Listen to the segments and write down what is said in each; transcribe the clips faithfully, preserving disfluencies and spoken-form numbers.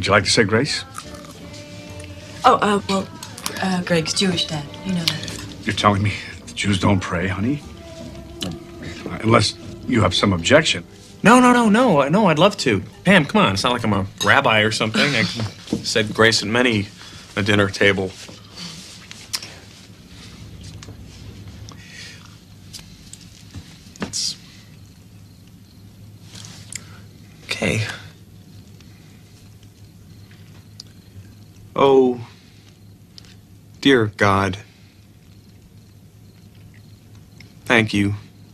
Would you like to say grace? Oh, uh, well, uh, Greg's Jewish, Dad. You know that. You're telling me the Jews don't pray, honey? Unless you have some objection. No, no, no, no, no, I'd love to. Pam, come on, it's not like I'm a rabbi or something. I said grace at many a dinner table. It's... Okay. Oh, dear God, thank you.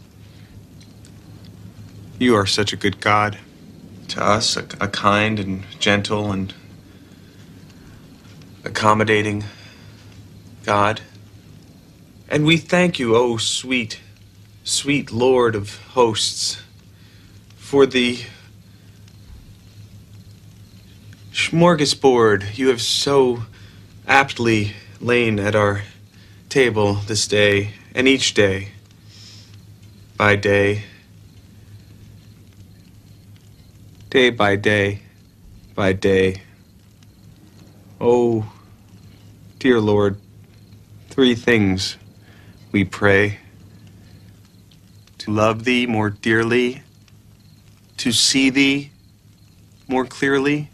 You are such a good God. To us, a, a kind and gentle and accommodating God. And we thank you, oh sweet, sweet Lord of hosts, for the smorgasbord you have so aptly lain at our table this day and each day by day. Day by day, by day. Oh, dear Lord, three things we pray. To love thee more dearly, to see thee more clearly,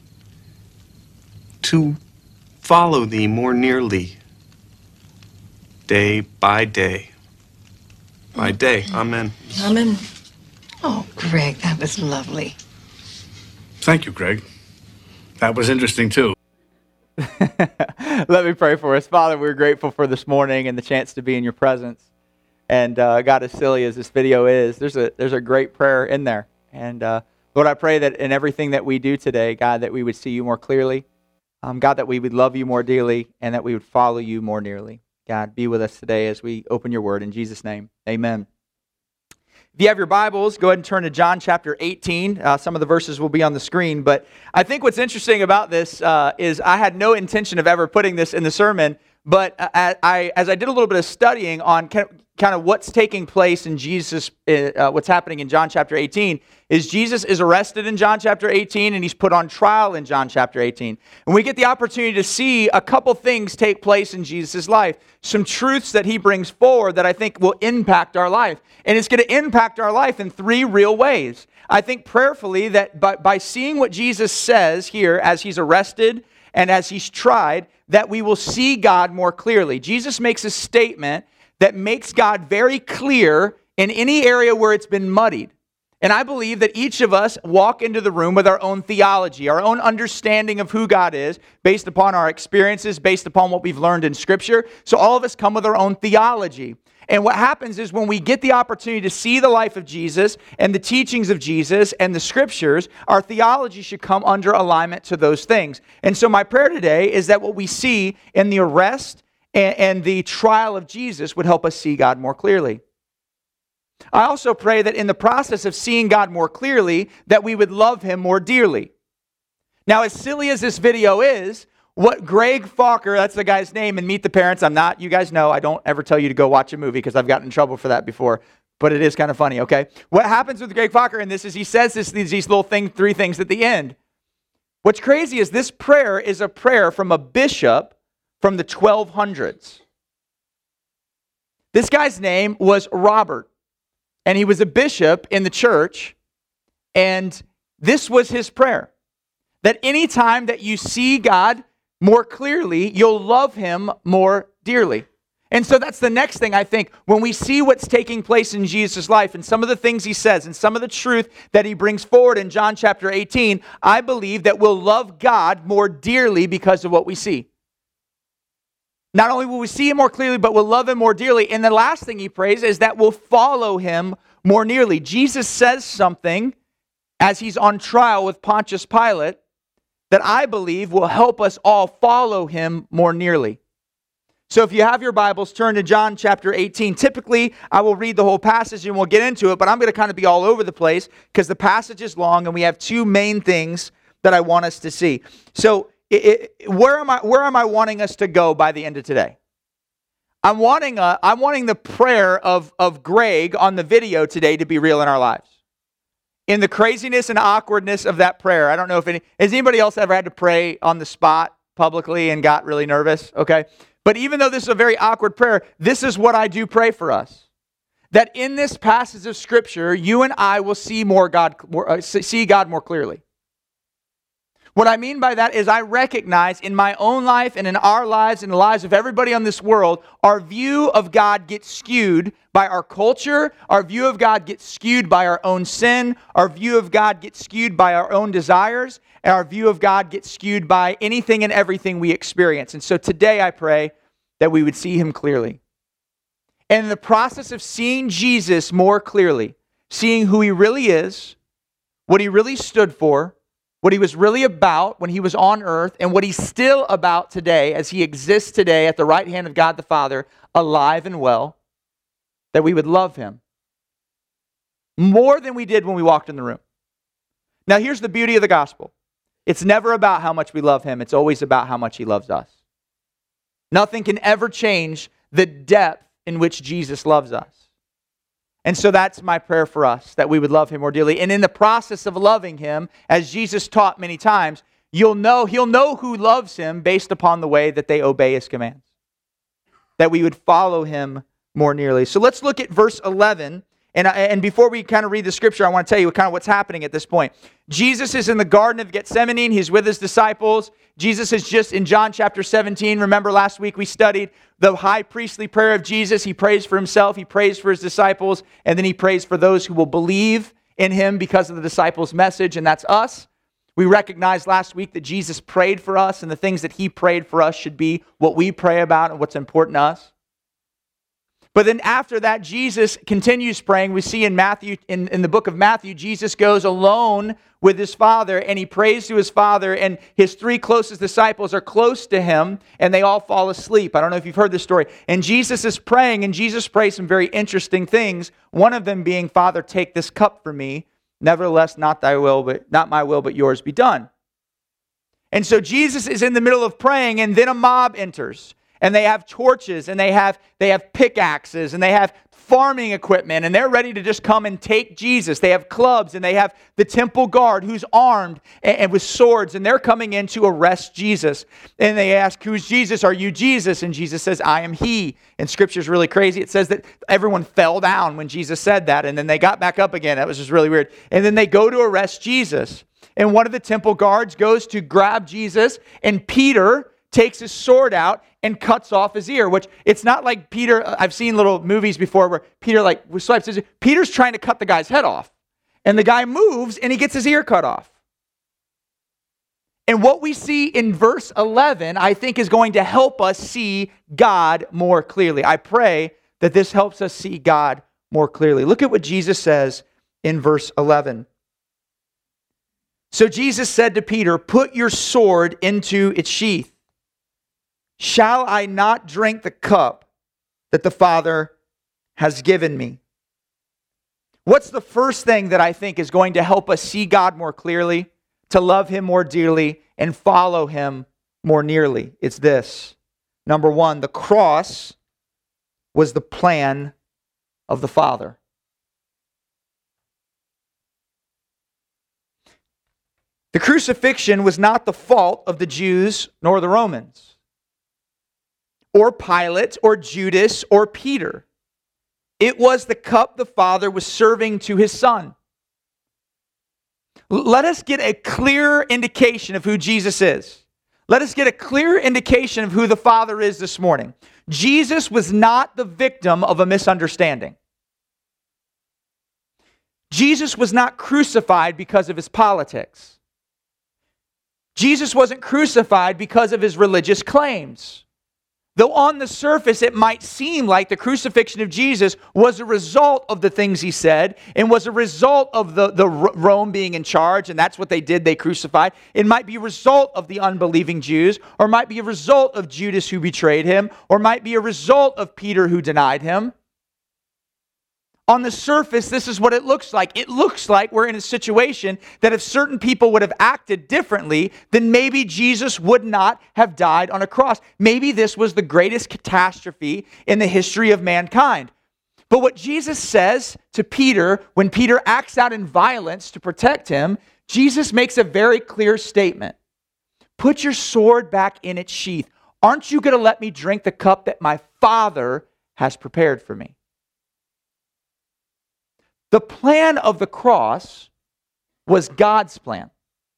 to follow thee more nearly, day by day, by day. Amen. Amen. Oh, Greg, that was lovely. Thank you, Greg. That was interesting, too. Let me pray for us. Father, we're grateful for this morning and the chance to be in your presence. And uh, God, as silly as this video is, there's a there's a great prayer in there. And uh, Lord, I pray that in everything that we do today, God, that we would see you more clearly. Um, God, that we would love you more dearly and that we would follow you more nearly. God, be with us today as we open your word. In Jesus' name, amen. If you have your Bibles, go ahead and turn to John chapter eighteen. Uh, some of the verses will be on the screen, but I think what's interesting about this uh, is I had no intention of ever putting this in the sermon, but I, I, as I did a little bit of studying on kind of, kind of what's taking place in Jesus, uh, what's happening in John chapter eighteen, is Jesus is arrested in John chapter eighteen, and he's put on trial in John chapter eighteen. And we get the opportunity to see a couple things take place in Jesus' life, some truths that he brings forward that I think will impact our life. And it's going to impact our life in three real ways. I think prayerfully that by, by seeing what Jesus says here as he's arrested and as he's tried, that we will see God more clearly. Jesus makes a statement that makes God very clear in any area where it's been muddied. And I believe that each of us walk into the room with our own theology, our own understanding of who God is, based upon our experiences, based upon what we've learned in Scripture. So all of us come with our own theology. And what happens is when we get the opportunity to see the life of Jesus and the teachings of Jesus and the Scriptures, our theology should come under alignment to those things. And so my prayer today is that what we see in the arrest and, and the trial of Jesus would help us see God more clearly. I also pray that in the process of seeing God more clearly, that we would love him more dearly. Now, as silly as this video is, what Greg Focker, that's the guy's name, and Meet the Parents, I'm not, you guys know, I don't ever tell you to go watch a movie because I've gotten in trouble for that before, but it is kind of funny, okay? What happens with Greg Focker in this is he says this, these, these little thing, three things at the end. What's crazy is this prayer is a prayer from a bishop from the twelve hundreds. This guy's name was Robert, and he was a bishop in the church, and this was his prayer, that anytime that you see God more clearly, you'll love him more dearly. And so that's the next thing I think. When we see what's taking place in Jesus' life and some of the things he says and some of the truth that he brings forward in John chapter eighteen, I believe that we'll love God more dearly because of what we see. Not only will we see him more clearly, but we'll love him more dearly. And the last thing he prays is that we'll follow him more nearly. Jesus says something as he's on trial with Pontius Pilate that I believe will help us all follow him more nearly. So if you have your Bibles, turn to John chapter eighteen. Typically, I will read the whole passage and we'll get into it, but I'm going to kind of be all over the place because the passage is long and we have two main things that I want us to see. So it, it, where am I where am I wanting us to go by the end of today? I'm wanting a, I'm wanting the prayer of, of Greg on the video today to be real in our lives. in the craziness and awkwardness of that prayer, I don't know if any, has anybody else ever had to pray on the spot publicly and got really nervous? Okay. But even though this is a very awkward prayer, this is what I do pray for us. That in this passage of Scripture, you and I will see more God, more, uh, see God more clearly. What I mean by that is I recognize in my own life and in our lives and the lives of everybody on this world, our view of God gets skewed by our culture, our view of God gets skewed by our own sin, our view of God gets skewed by our own desires, and our view of God gets skewed by anything and everything we experience. And so today I pray that we would see Him clearly. And in the process of seeing Jesus more clearly, seeing who He really is, what He really stood for, what He was really about when He was on earth, and what He's still about today as He exists today at the right hand of God the Father, alive and well, that we would love Him more than we did when we walked in the room. Now here's the beauty of the gospel. It's never about how much we love Him. It's always about how much He loves us. Nothing can ever change the depth in which Jesus loves us. And so that's my prayer for us, that we would love Him more dearly. And in the process of loving Him, as Jesus taught many times, you'll know, He'll know who loves Him based upon the way that they obey His commands. That we would follow Him more nearly. So let's look at verse eleven. And, and before we kind of read the scripture, I want to tell you kind of what's happening at this point. Jesus is in the Garden of Gethsemane. He's with His disciples. Jesus is just in John chapter seventeen. Remember last week we studied the high priestly prayer of Jesus. He prays for Himself. He prays for His disciples. And then He prays for those who will believe in Him because of the disciples' message. And that's us. We recognized last week that Jesus prayed for us. And the things that He prayed for us should be what we pray about and what's important to us. But then after that, Jesus continues praying. We see in Matthew, in, in the book of Matthew, Jesus goes alone with His Father and He prays to His Father, and His three closest disciples are close to Him and they all fall asleep. I don't know if you've heard this story. And Jesus is praying, and Jesus prays some very interesting things. One of them being, Father, take this cup from me. Nevertheless, not thy will, but not my will, but yours be done. And so Jesus is in the middle of praying, and then a mob enters. And they have torches, and they have they have pickaxes, and they have farming equipment, and they're ready to just come and take Jesus. They have clubs, and they have the temple guard who's armed and, and with swords, and they're coming in to arrest Jesus. And they ask, who's Jesus? Are you Jesus? And Jesus says, I am He. And Scripture's really crazy. It says that everyone fell down when Jesus said that, and then they got back up again. That was just really weird. And then they go to arrest Jesus. And one of the temple guards goes to grab Jesus, and Peter takes his sword out and cuts off his ear, which it's not like Peter, I've seen little movies before where Peter like swipes his ear. Peter's trying to cut the guy's head off. And the guy moves and he gets his ear cut off. And what we see in verse eleven, I think, is going to help us see God more clearly. I pray that this helps us see God more clearly. Look at what Jesus says in verse eleven. So Jesus said to Peter, put your sword into its sheath. Shall I not drink the cup that the Father has given me? What's the first thing that I think is going to help us see God more clearly, to love Him more dearly, and follow Him more nearly? It's this. Number one, the cross was the plan of the Father. The crucifixion was not the fault of the Jews nor the Romans, or Pilate, or Judas, or Peter. It was the cup the Father was serving to His Son. Let us get a clear indication of who Jesus is. Let us get a clear indication of who the Father is this morning. Jesus was not the victim of a misunderstanding. Jesus was not crucified because of His politics. Jesus wasn't crucified because of His religious claims. Though on the surface it might seem like the crucifixion of Jesus was a result of the things He said and was a result of the, the Rome being in charge, and that's what they did, they crucified. It might be a result of the unbelieving Jews, or might be a result of Judas who betrayed Him, or might be a result of Peter who denied Him. On the surface, this is what it looks like. It looks like we're in a situation that if certain people would have acted differently, then maybe Jesus would not have died on a cross. Maybe this was the greatest catastrophe in the history of mankind. But what Jesus says to Peter, when Peter acts out in violence to protect him, Jesus makes a very clear statement. Put your sword back in its sheath. Aren't you going to let me drink the cup that my Father has prepared for me? The plan of the cross was God's plan.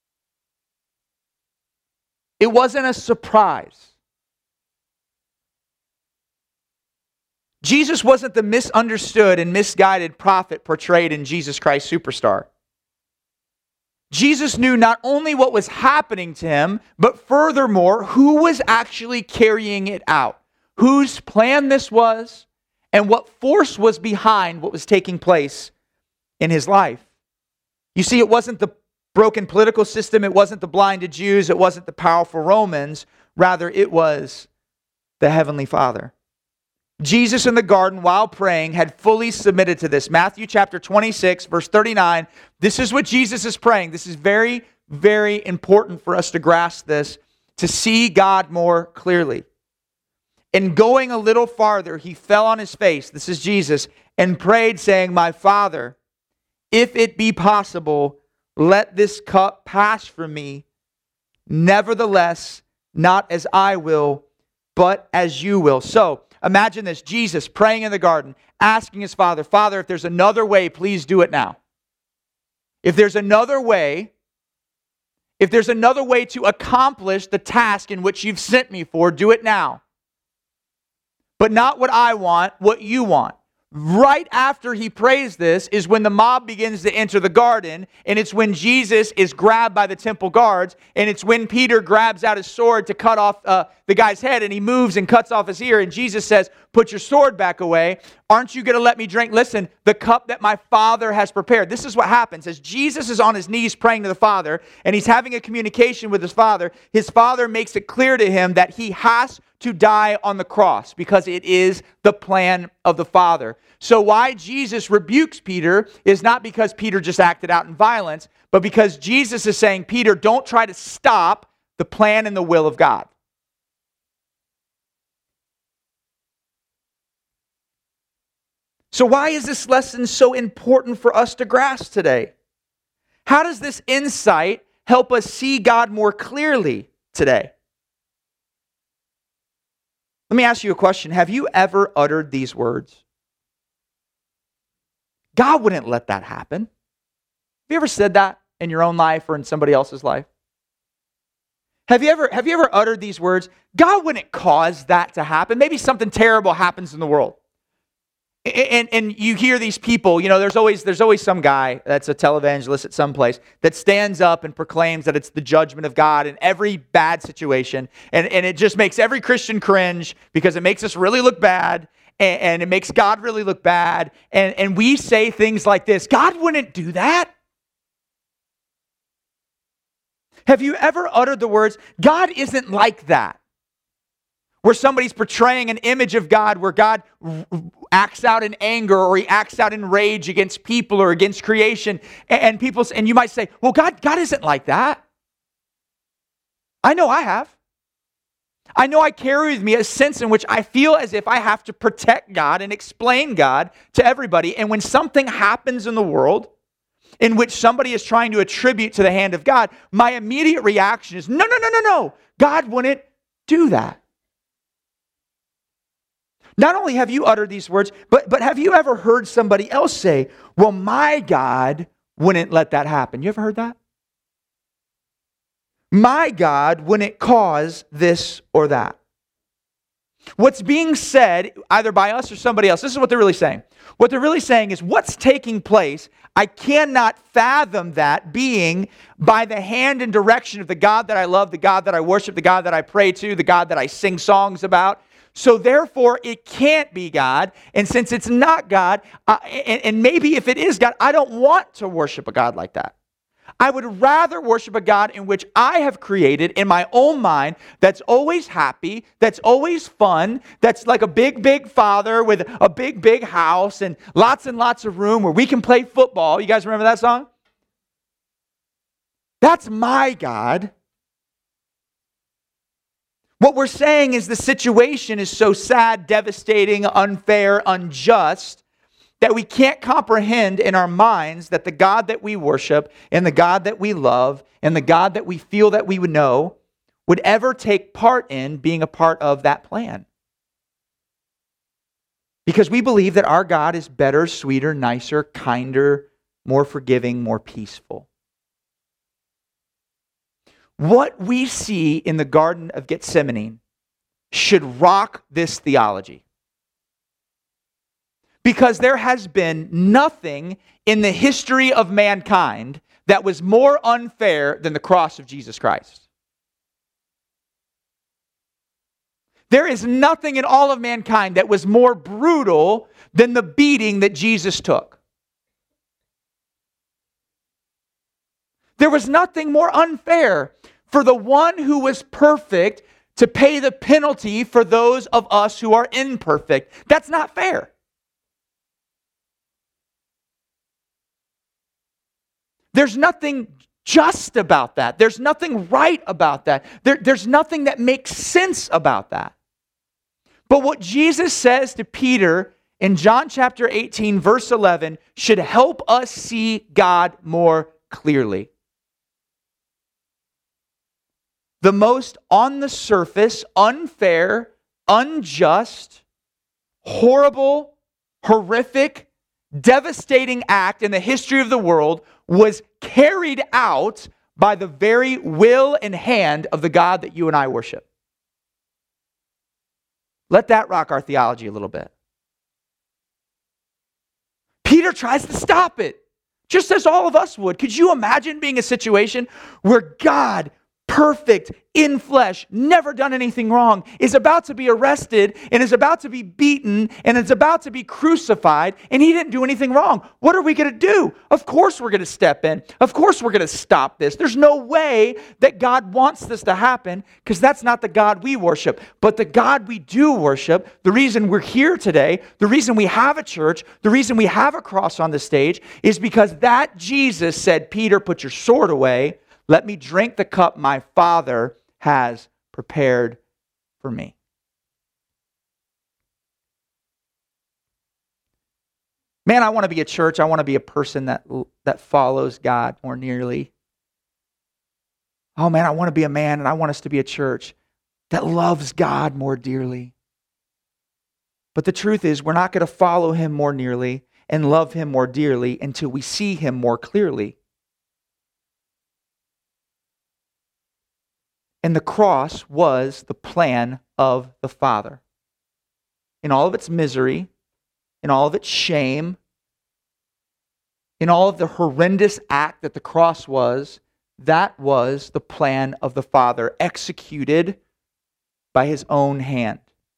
It wasn't a surprise. Jesus wasn't the misunderstood and misguided prophet portrayed in Jesus Christ Superstar. Jesus knew not only what was happening to him, but furthermore, who was actually carrying it out, whose plan this was, and what force was behind what was taking place in his life. You see, it wasn't the broken political system, it wasn't the blinded Jews, it wasn't the powerful Romans, rather it was the Heavenly Father. Jesus in the garden, while praying, had fully submitted to this. Matthew chapter twenty-six, verse thirty-nine. This is what Jesus is praying. This is very, very important for us to grasp this, to see God more clearly. And going a little farther, he fell on his face, this is Jesus, and prayed, saying, My Father, if it be possible, let this cup pass from me. Nevertheless, not as I will, but as you will. So, imagine this, Jesus praying in the garden, asking his Father, Father, if there's another way, please do it now. If there's another way, if there's another way to accomplish the task in which you've sent me for, do it now. But not what I want, what you want. Right after he prays this is when the mob begins to enter the garden, and it's when Jesus is grabbed by the temple guards, and it's when Peter grabs out his sword to cut off uh, the guy's head, and he moves and cuts off his ear, and Jesus says, put your sword back away. Aren't you going to let me drink? Listen, the cup that my Father has prepared. This is what happens. As Jesus is on his knees praying to the Father, and he's having a communication with his Father, his Father makes it clear to him that he has to die on the cross because it is the plan of the Father. So why Jesus rebukes Peter is not because Peter just acted out in violence, but because Jesus is saying, Peter, don't try to stop the plan and the will of God. So why is this lesson so important for us to grasp today? How does this insight help us see God more clearly today? Let me ask you a question. Have you ever uttered these words? God wouldn't let that happen. Have you ever said that in your own life or in somebody else's life? Have you ever, have you ever uttered these words? God wouldn't cause that to happen. Maybe something terrible happens in the world. And, and you hear these people, you know, there's always there's always some guy that's a televangelist at some place that stands up and proclaims that it's the judgment of God in every bad situation. And, and it just makes every Christian cringe because it makes us really look bad and, and it makes God really look bad. And, and we say things like this, God wouldn't do that. Have you ever uttered the words, God isn't like that? Where somebody's portraying an image of God where God acts out in anger or he acts out in rage against people or against creation. And people, and you might say, well, God, God isn't like that. I know I have. I know I carry with me a sense in which I feel as if I have to protect God and explain God to everybody. And when something happens in the world in which somebody is trying to attribute to the hand of God, my immediate reaction is, no, no, no, no, no. God wouldn't do that. Not only have you uttered these words, but, but have you ever heard somebody else say, well, my God wouldn't let that happen. You ever heard that? My God wouldn't cause this or that. What's being said, either by us or somebody else, this is what they're really saying. What they're really saying is what's taking place, I cannot fathom that being by the hand and direction of the God that I love, the God that I worship, the God that I pray to, the God that I sing songs about. So therefore, it can't be God. And since it's not God, uh, and, and maybe if it is God, I don't want to worship a God like that. I would rather worship a God in which I have created in my own mind that's always happy, that's always fun, that's like a big, big father with a big, big house and lots and lots of room where we can play football. You guys remember that song? That's my God. What we're saying is the situation is so sad, devastating, unfair, unjust, that we can't comprehend in our minds that the God that we worship and the God that we love and the God that we feel that we would know would ever take part in being a part of that plan. Because we believe that our God is better, sweeter, nicer, kinder, more forgiving, more peaceful. What we see in the Garden of Gethsemane should rock this theology. Because there has been nothing in the history of mankind that was more unfair than the cross of Jesus Christ. There is nothing in all of mankind that was more brutal than the beating that Jesus took. There was nothing more unfair for the one who was perfect to pay the penalty for those of us who are imperfect. That's not fair. There's nothing just about that. There's nothing right about that. There, there's nothing that makes sense about that. But what Jesus says to Peter in John chapter eighteen, verse eleven, should help us see God more clearly. The most on the surface, unfair, unjust, horrible, horrific, devastating act in the history of the world was carried out by the very will and hand of the God that you and I worship. Let that rock our theology a little bit. Peter tries to stop it, just as all of us would. Could you imagine being a situation where God, perfect, in flesh, never done anything wrong, is about to be arrested and is about to be beaten and is about to be crucified, and he didn't do anything wrong? What are we going to do? Of course we're going to step in. Of course we're going to stop this. There's no way that God wants this to happen, because that's not the God we worship. But the God we do worship, the reason we're here today, the reason we have a church, the reason we have a cross on the stage, is because that Jesus said, Peter, put your sword away. Let me drink the cup my Father has prepared for me. Man, I want to be a church. I want to be a person that, that follows God more nearly. Oh man, I want to be a man, and I want us to be a church that loves God more dearly. But the truth is, we're not going to follow him more nearly and love him more dearly until we see him more clearly. And the cross was the plan of the Father. In all of its misery, in all of its shame, in all of the horrendous act that the cross was, that was the plan of the Father, executed by his own hand.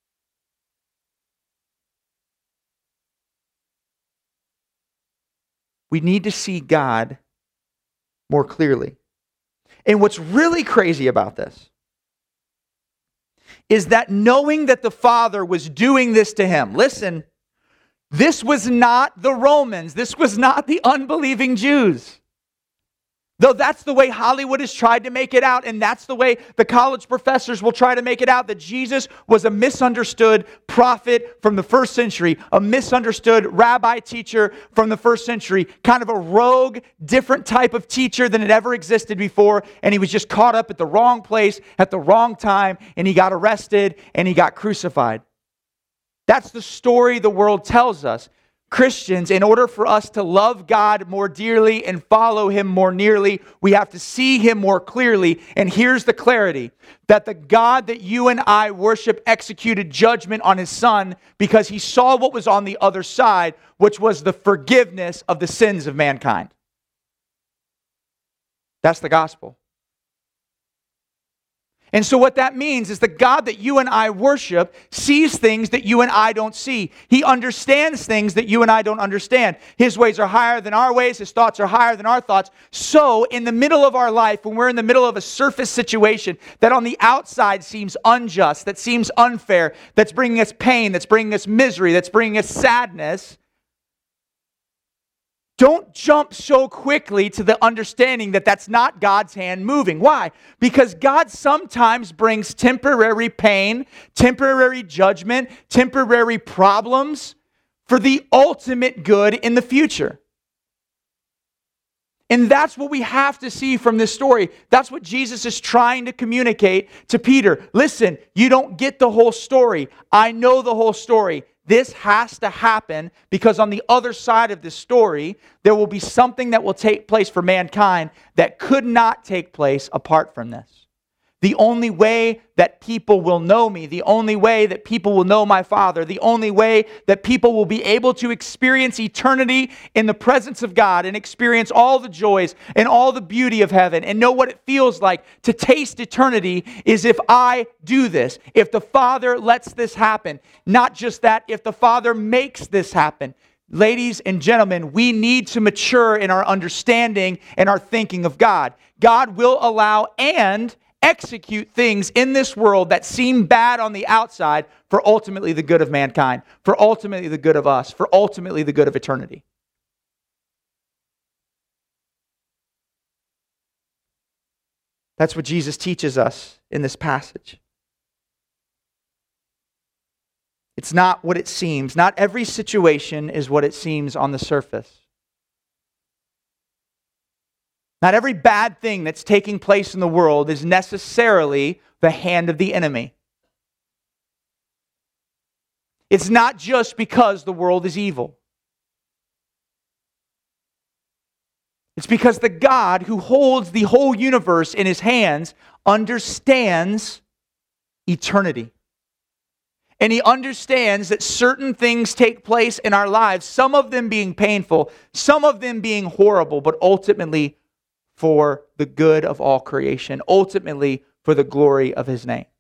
We need to see God more clearly. And what's really crazy about this is that knowing that the Father was doing this to him, listen, this was not the Romans, this was not the unbelieving Jews. Though that's the way Hollywood has tried to make it out, and that's the way the college professors will try to make it out, that Jesus was a misunderstood prophet from the first century, a misunderstood rabbi teacher from the first century, kind of a rogue, different type of teacher than had ever existed before, and he was just caught up at the wrong place at the wrong time, and he got arrested, and he got crucified. That's the story the world tells us. Christians, in order for us to love God more dearly and follow him more nearly, we have to see him more clearly. And here's the clarity, that the God that you and I worship executed judgment on his Son because he saw what was on the other side, which was the forgiveness of the sins of mankind. That's the gospel. And so what that means is the God that you and I worship sees things that you and I don't see. He understands things that you and I don't understand. His ways are higher than our ways. His thoughts are higher than our thoughts. So in the middle of our life, when we're in the middle of a surface situation that on the outside seems unjust, that seems unfair, that's bringing us pain, that's bringing us misery, that's bringing us sadness, don't jump so quickly to the understanding that that's not God's hand moving. Why? Because God sometimes brings temporary pain, temporary judgment, temporary problems for the ultimate good in the future. And that's what we have to see from this story. That's what Jesus is trying to communicate to Peter. Listen, you don't get the whole story. I know the whole story. This has to happen because on the other side of this story, there will be something that will take place for mankind that could not take place apart from this. The only way that people will know me, the only way that people will know my Father, the only way that people will be able to experience eternity in the presence of God and experience all the joys and all the beauty of heaven and know what it feels like to taste eternity is if I do this, if the Father lets this happen. Not just that, if the Father makes this happen. Ladies and gentlemen, we need to mature in our understanding and our thinking of God. God will allow and execute things in this world that seem bad on the outside for ultimately the good of mankind, for ultimately the good of us, for ultimately the good of eternity. That's what Jesus teaches us in this passage. It's not what it seems. Not every situation is what it seems on the surface. Not every bad thing that's taking place in the world is necessarily the hand of the enemy. It's not just because the world is evil. It's because the God who holds the whole universe in his hands understands eternity. And he understands that certain things take place in our lives, some of them being painful, some of them being horrible, but ultimately for the good of all creation, ultimately for the glory of his name.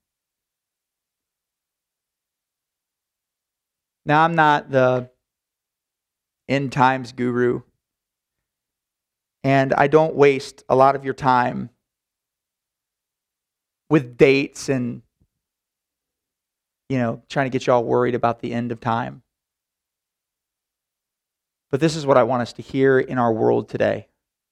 Now, I'm not the end times guru, and I don't waste a lot of your time with dates and, you know, trying to get you all worried about the end of time. But this is what I want us to hear in our world today.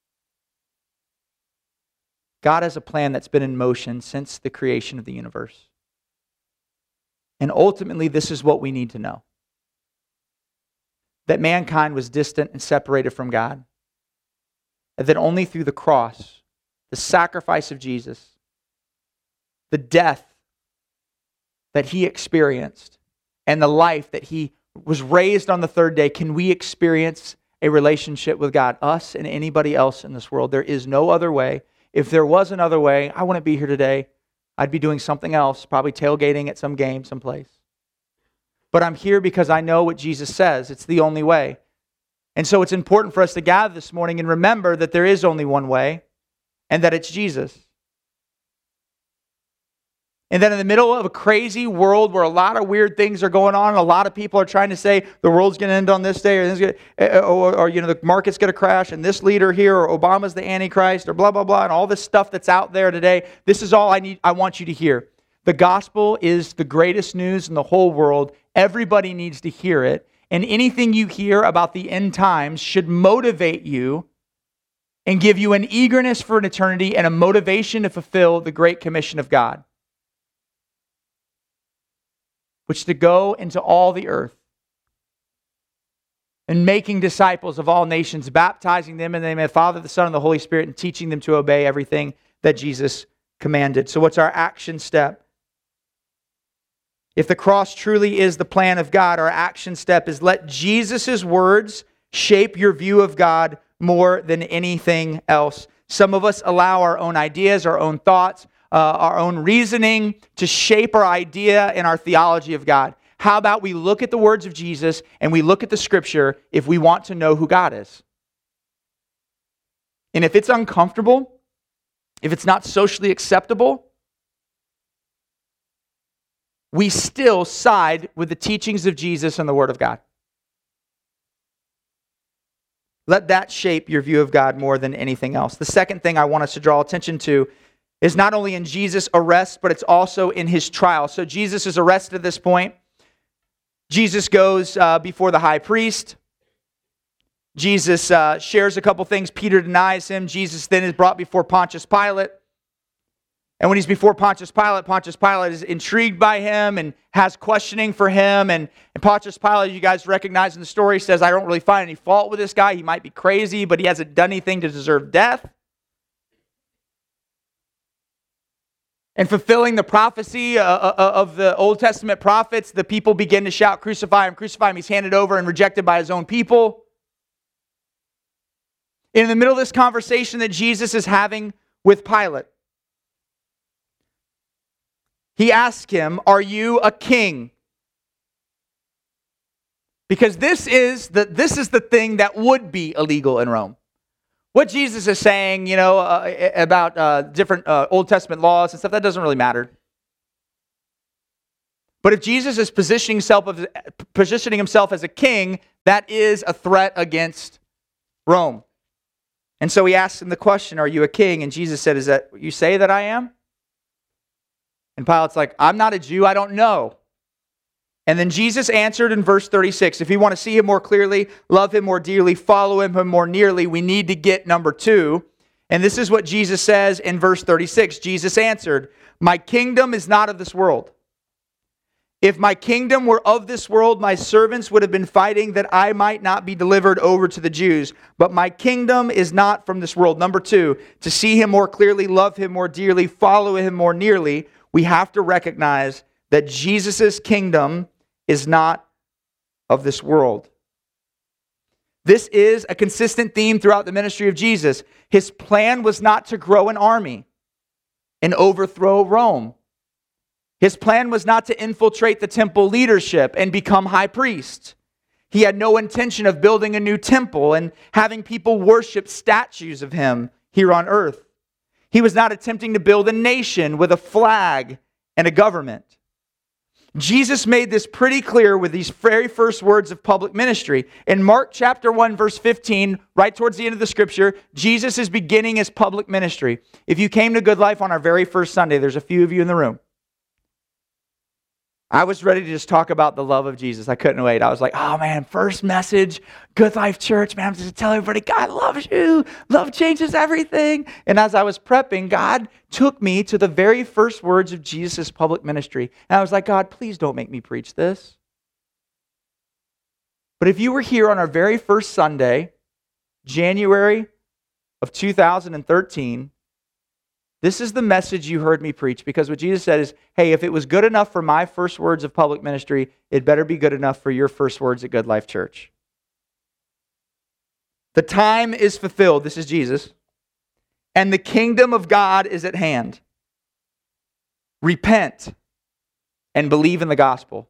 God has a plan that's been in motion since the creation of the universe. And ultimately, this is what we need to know. That mankind was distant and separated from God. And that only through the cross, the sacrifice of Jesus, the death that he experienced, and the life that he was raised on the third day, can we experience a relationship with God, us and anybody else in this world. There is no other way. If there was another way, I wouldn't be here today. I'd be doing something else, probably tailgating at some game someplace. But I'm here because I know what Jesus says. It's the only way. And so it's important for us to gather this morning and remember that there is only one way, and that it's Jesus. And then in the middle of a crazy world where a lot of weird things are going on, and a lot of people are trying to say the world's going to end on this day, or, this gonna, or, or you know the market's going to crash, and this leader here, or Obama's the Antichrist, or blah blah blah, and all this stuff that's out there today. This is all I need. I want you to hear. The gospel is the greatest news in the whole world. Everybody needs to hear it, and anything you hear about the end times should motivate you and give you an eagerness for an eternity and a motivation to fulfill the great commission of God, which to go into all the earth and making disciples of all nations, baptizing them in the name of the Father, the Son, and the Holy Spirit, and teaching them to obey everything that Jesus commanded. So what's our action step? If the cross truly is the plan of God, our action step is let Jesus' words shape your view of God more than anything else. Some of us allow our own ideas, our own thoughts, Uh, our own reasoning to shape our idea and our theology of God. How about we look at the words of Jesus and we look at the Scripture if we want to know who God is? And if it's uncomfortable, if it's not socially acceptable, we still side with the teachings of Jesus and the Word of God. Let that shape your view of God more than anything else. The second thing I want us to draw attention to is not only in Jesus' arrest, but it's also in his trial. So Jesus is arrested at this point. Jesus goes uh, before the high priest. Jesus uh, shares a couple things. Peter denies him. Jesus then is brought before Pontius Pilate. And when he's before Pontius Pilate, Pontius Pilate is intrigued by him and has questioning for him. And, and Pontius Pilate, you guys recognize in the story, says, I don't really find any fault with this guy. He might be crazy, but he hasn't done anything to deserve death. And fulfilling the prophecy uh, uh, of the Old Testament prophets, the people begin to shout, crucify him, crucify him. He's handed over and rejected by his own people. In the middle of this conversation that Jesus is having with Pilate, he asks him, are you a king? Because this is the, this is the thing that would be illegal in Rome. What Jesus is saying, you know, uh, about uh, different uh, Old Testament laws and stuff, that doesn't really matter. But if Jesus is positioning himself, as, positioning himself as a king, that is a threat against Rome. And so he asks him the question, are you a king? And Jesus said, is that what you say that I am? And Pilate's like, I'm not a Jew, I don't know. And then Jesus answered in verse thirty-six, if you want to see him more clearly, love him more dearly, follow him more nearly, we need to get number two. And this is what Jesus says in verse thirty-six. Jesus answered, my kingdom is not of this world. If my kingdom were of this world, my servants would have been fighting that I might not be delivered over to the Jews. But my kingdom is not from this world. Number two, to see him more clearly, love him more dearly, follow him more nearly, we have to recognize that Jesus' kingdom is not of this world. This is a consistent theme throughout the ministry of Jesus. His plan was not to grow an army and overthrow Rome. His plan was not to infiltrate the temple leadership and become high priest. He had no intention of building a new temple and having people worship statues of him here on earth. He was not attempting to build a nation with a flag and a government. Jesus made this pretty clear with these very first words of public ministry. In Mark chapter one, verse fifteen, right towards the end of the scripture, Jesus is beginning his public ministry. If you came to Good Life on our very first Sunday, there's a few of you in the room. I was ready to just talk about the love of Jesus. I couldn't wait. I was like, oh man, first message, Good Life Church, man, I'm just tell everybody, God loves you. Love changes everything. And as I was prepping, God took me to the very first words of Jesus' public ministry. And I was like, God, please don't make me preach this. But if you were here on our very first Sunday, January of two thousand thirteen, this is the message you heard me preach, because what Jesus said is, hey, if it was good enough for my first words of public ministry, it better be good enough for your first words at Good Life Church. The time is fulfilled, this is Jesus, and the kingdom of God is at hand. Repent and believe in the gospel.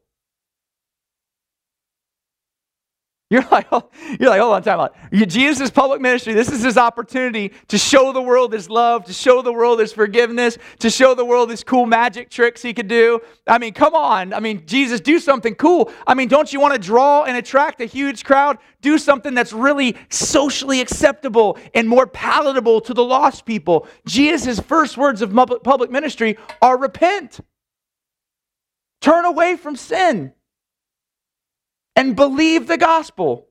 You're like, oh, you're like, hold on, time out. Jesus' public ministry, this is his opportunity to show the world his love, to show the world his forgiveness, to show the world his cool magic tricks he could do. I mean, come on. I mean, Jesus, do something cool. I mean, don't you want to draw and attract a huge crowd? Do something that's really socially acceptable and more palatable to the lost people. Jesus' first words of public ministry are repent. Turn away from sin. And believe the gospel.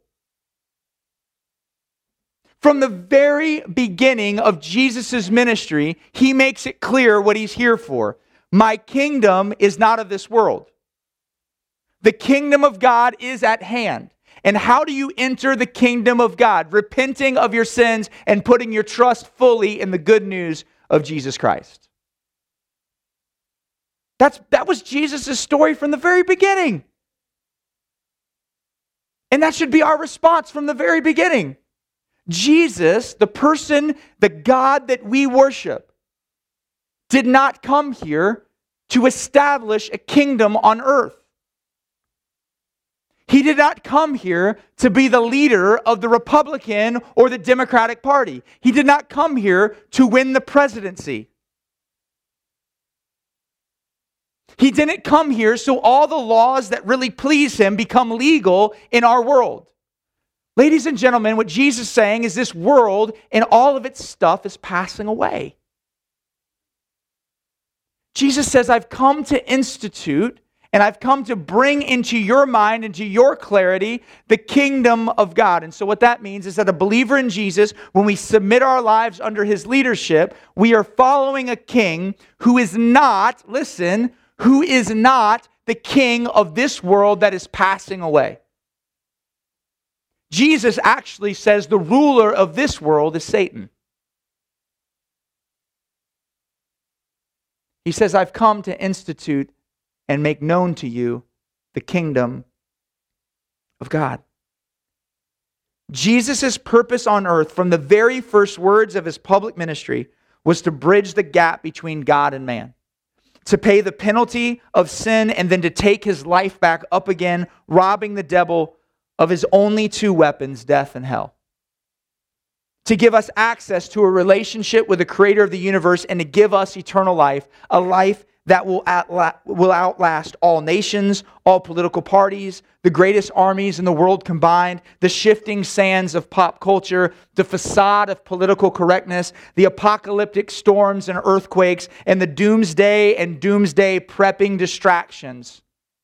From the very beginning of Jesus' ministry, he makes it clear what he's here for. My kingdom is not of this world. The kingdom of God is at hand. And how do you enter the kingdom of God? Repenting of your sins and putting your trust fully in the good news of Jesus Christ. That's, that was Jesus' story from the very beginning. And that should be our response from the very beginning. Jesus, the person, the God that we worship, did not come here to establish a kingdom on earth. He did not come here to be the leader of the Republican or the Democratic Party. He did not come here to win the presidency. He didn't come here so all the laws that really please him become legal in our world. Ladies and gentlemen, what Jesus is saying is this world and all of its stuff is passing away. Jesus says, I've come to institute And I've come to bring into your mind, into your clarity, the kingdom of God. And so what that means is that a believer in Jesus, when we submit our lives under his leadership, we are following a king who is not, listen, who is not the king of this world that is passing away. Jesus actually says the ruler of this world is Satan. He says, I've come to institute and make known to you the kingdom of God. Jesus' purpose on earth from the very first words of his public ministry was to bridge the gap between God and man, to pay the penalty of sin and then to take his life back up again, robbing the devil of his only two weapons, death and hell. To give us access to a relationship with the creator of the universe and to give us eternal life, a life that will outla- will outlast all nations, all political parties, the greatest armies in the world combined, the shifting sands of pop culture, the facade of political correctness, the apocalyptic storms and earthquakes, and the doomsday and doomsday prepping distractions.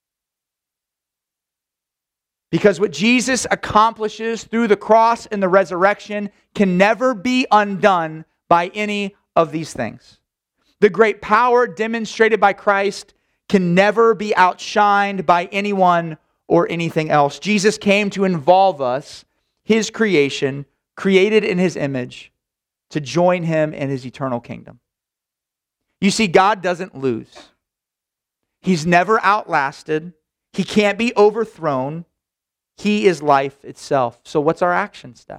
Because what Jesus accomplishes through the cross and the resurrection can never be undone by any of these things. The great power demonstrated by Christ can never be outshined by anyone or anything else. Jesus came to involve us, his creation, created in his image, to join him in his eternal kingdom. You see, God doesn't lose. He's never outlasted. He can't be overthrown. He is life itself. So what's our action step?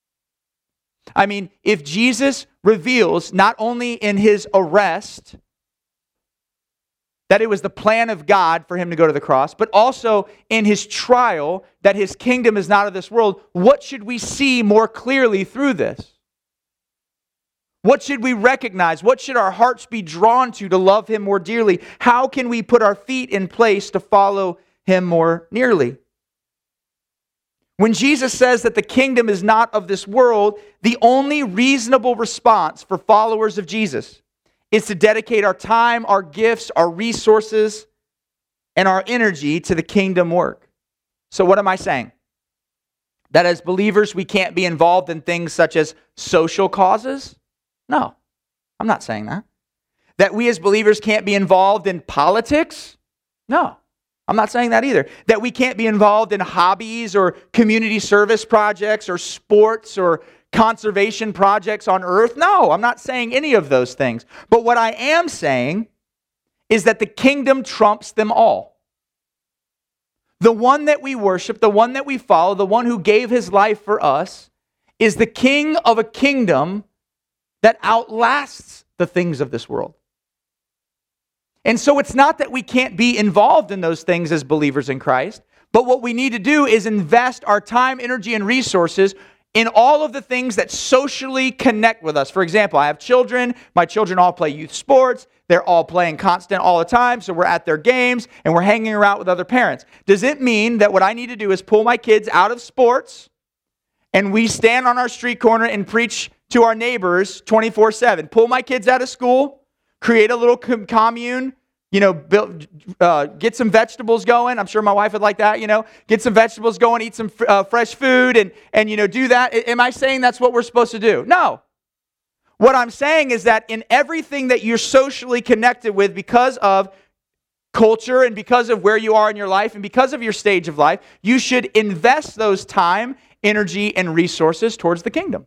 I mean, if Jesus reveals not only in his arrest that it was the plan of God for him to go to the cross, but also in his trial that his kingdom is not of this world, what should we see more clearly through this? What should we recognize? What should our hearts be drawn to to love him more dearly? How can we put our feet in place to follow him more nearly? When Jesus says that the kingdom is not of this world, the only reasonable response for followers of Jesus is to dedicate our time, our gifts, our resources, and our energy to the kingdom work. So what am I saying? That as believers, we can't be involved in things such as social causes? No, I'm not saying that. That we as believers can't be involved in politics? No. I'm not saying that either. That we can't be involved in hobbies or community service projects or sports or conservation projects on earth. No, I'm not saying any of those things. But what I am saying is that the kingdom trumps them all. The one that we worship, the one that we follow, the one who gave his life for us, is the king of a kingdom that outlasts the things of this world. And so it's not that we can't be involved in those things as believers in Christ, but what we need to do is invest our time, energy, and resources in all of the things that socially connect with us. For example, I have children. My children all play youth sports. They're all playing constant all the time, so we're at their games and we're hanging around with other parents. Does it mean that what I need to do is pull my kids out of sports and we stand on our street corner and preach to our neighbors twenty-four seven? Pull my kids out of school, create a little com- commune, you know, build, uh, get some vegetables going. I'm sure my wife would like that, you know. Get some vegetables going, eat some uh, fresh food, and, and, you know, do that. Am I saying that's what we're supposed to do? No. What I'm saying is that in everything that you're socially connected with because of culture and because of where you are in your life and because of your stage of life, you should invest those time, energy, and resources towards the kingdom.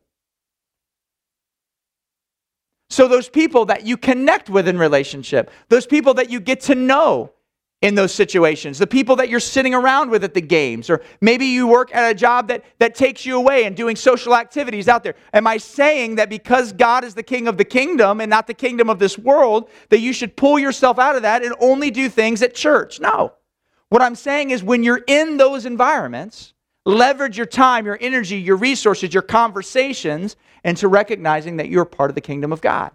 So those people that you connect with in relationship, those people that you get to know in those situations, the people that you're sitting around with at the games, or maybe you work at a job that, that takes you away and doing social activities out there. Am I saying that because God is the king of the kingdom and not the kingdom of this world, that you should pull yourself out of that and only do things at church? No. What I'm saying is when you're in those environments, leverage your time, your energy, your resources, your conversations, into recognizing that you're part of the kingdom of God.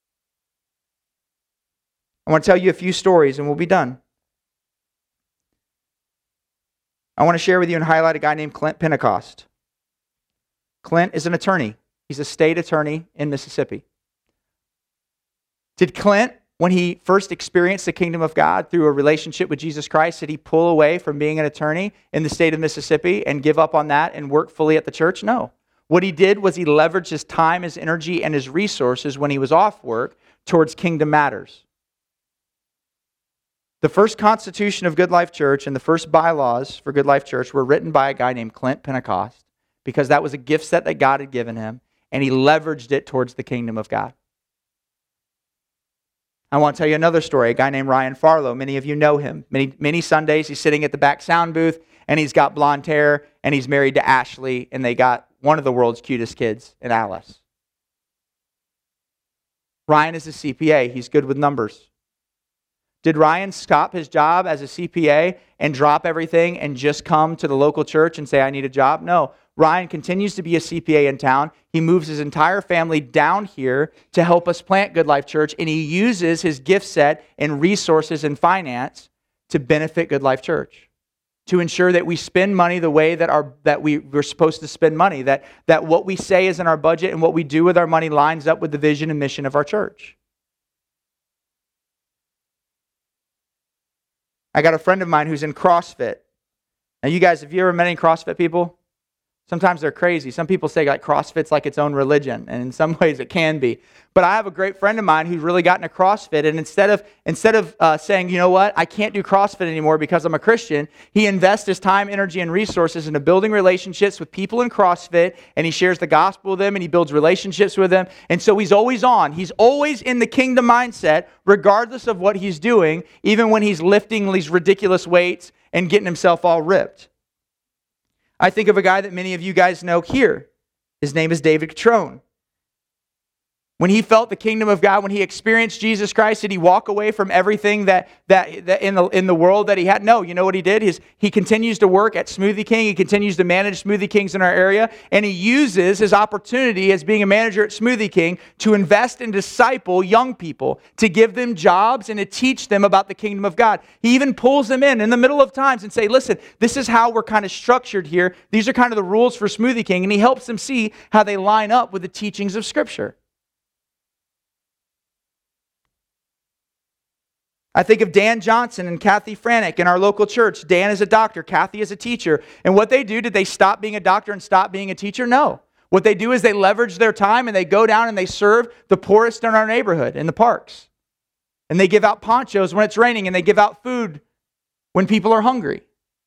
I want to tell you a few stories and we'll be done. I want to share with you and highlight a guy named Clint Pentecost. Clint is an attorney. He's a state attorney in Mississippi. Did Clint when he first experienced the kingdom of God through a relationship with Jesus Christ, did he pull away from being an attorney in the state of Mississippi and give up on that and work fully at the church? No. What he did was he leveraged his time, his energy, and his resources when he was off work towards kingdom matters. The first constitution of Good Life Church and the first bylaws for Good Life Church were written by a guy named Clint Pentecost, because that was a gift set that God had given him, and he leveraged it towards the kingdom of God. I want to tell you another story. A guy named Ryan Farlow. Many of you know him. Many, many Sundays he's sitting at the back sound booth, and he's got blonde hair, and he's married to Ashley, and they got one of the world's cutest kids in Alice. Ryan is a C P A. He's good with numbers. Did Ryan stop his job as a C P A and drop everything and just come to the local church and say, I need a job? No. Ryan continues to be a C P A in town. He moves his entire family down here to help us plant Good Life Church, and he uses his gift set and resources and finance to benefit Good Life Church, to ensure that we spend money the way that our that we, we're supposed to spend money, that, that what we say is in our budget and what we do with our money lines up with the vision and mission of our church. I got a friend of mine who's in CrossFit. Now, you guys, have you ever met any CrossFit people? Sometimes they're crazy. Some people say like CrossFit's like its own religion, and in some ways it can be. But I have a great friend of mine who's really gotten into CrossFit, and instead of instead of uh, saying, you know what, I can't do CrossFit anymore because I'm a Christian, he invests his time, energy, and resources into building relationships with people in CrossFit, and he shares the gospel with them, and he builds relationships with them. And so he's always on. He's always in the kingdom mindset, regardless of what he's doing, even when he's lifting these ridiculous weights and getting himself all ripped. I think of a guy that many of you guys know here. His name is David Catrone. When he felt the kingdom of God, when he experienced Jesus Christ, did he walk away from everything that, that, that in the in the world that he had? No, you know what he did? His, he continues to work at Smoothie King. He continues to manage Smoothie Kings in our area, and he uses his opportunity as being a manager at Smoothie King to invest and disciple young people, to give them jobs and to teach them about the kingdom of God. He even pulls them in in the middle of times and say, listen, this is how we're kind of structured here. These are kind of the rules for Smoothie King, and he helps them see how they line up with the teachings of Scripture. I think of Dan Johnson and Kathy Franek in our local church. Dan is a doctor, Kathy is a teacher. And what they do, did they stop being a doctor and stop being a teacher? No. What they do is they leverage their time and they go down and they serve the poorest in our neighborhood, in the parks. And they give out ponchos when it's raining, and they give out food when people are hungry.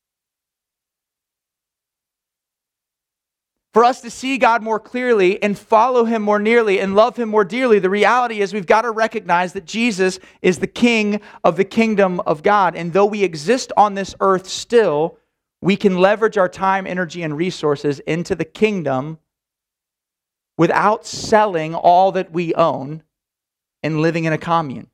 For us to see God more clearly and follow Him more nearly and love Him more dearly, the reality is we've got to recognize that Jesus is the King of the kingdom of God. And though we exist on this earth still, we can leverage our time, energy, and resources into the kingdom without selling all that we own and living in a commune.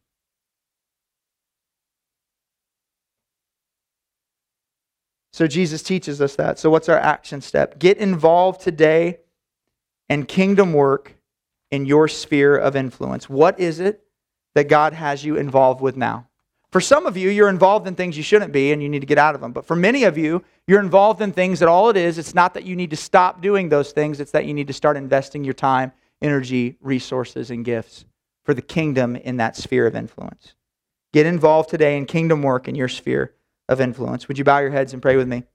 So Jesus teaches us that. So what's our action step? Get involved today in kingdom work in your sphere of influence. What is it that God has you involved with now? For some of you, you're involved in things you shouldn't be, and you need to get out of them. But for many of you, you're involved in things that all it is, it's not that you need to stop doing those things, it's that you need to start investing your time, energy, resources, and gifts for the kingdom in that sphere of influence. Get involved today in kingdom work in your sphere of influence. Would you bow your heads and pray with me?